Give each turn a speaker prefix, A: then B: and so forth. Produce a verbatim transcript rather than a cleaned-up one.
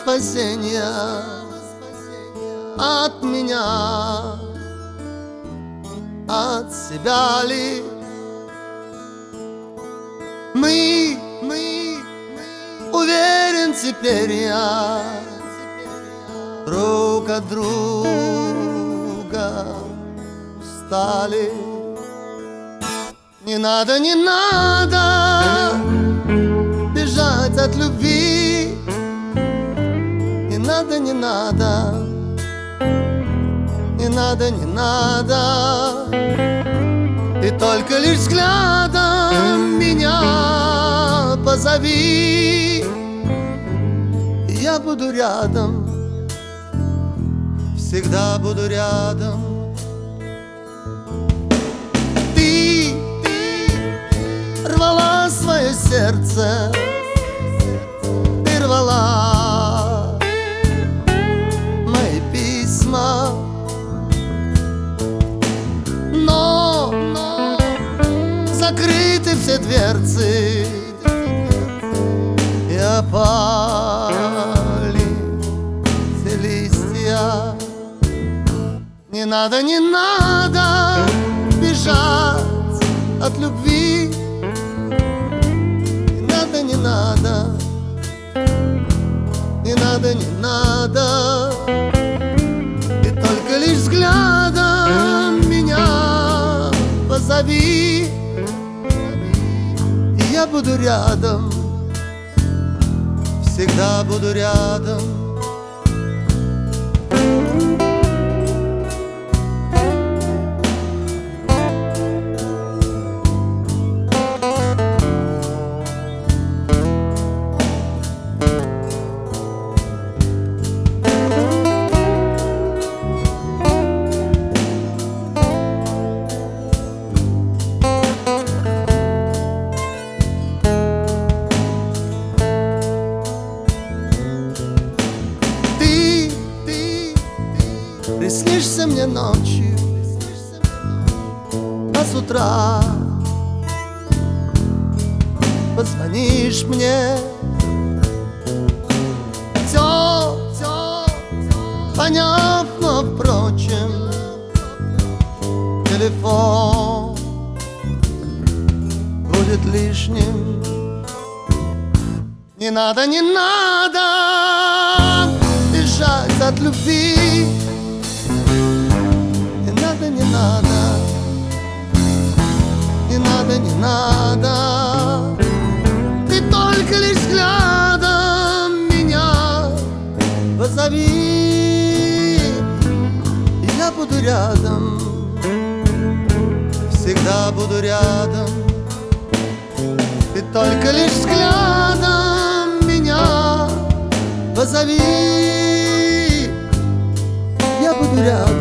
A: спасения от меня, от себя ли? Мы, мы, уверен теперь я, друг от друга устали. Не надо, не надо бежать от любви. Не надо, не надо, не надо, не надо. Ты только лишь взглядом меня позови, и я буду рядом, всегда буду рядом. Ты, ты рвала свое сердце, ты рвала мои письма, но, но закрыты все дверцы и опали все листья. Не надо, не надо бежать от любви. Не надо, не надо, не надо, не надо. И только лишь взглядом меня позови, и я буду рядом, всегда буду рядом. Приснишься мне ночью, а с утра позвонишь мне. Все, все понятно, впрочем, телефон будет лишним. Не надо, не надо бежать от любви. Не надо, не надо, не надо, не надо. Ты только лишь взглядом меня позови, и я буду рядом, всегда буду рядом. Ты только лишь взглядом меня позови, я буду рядом,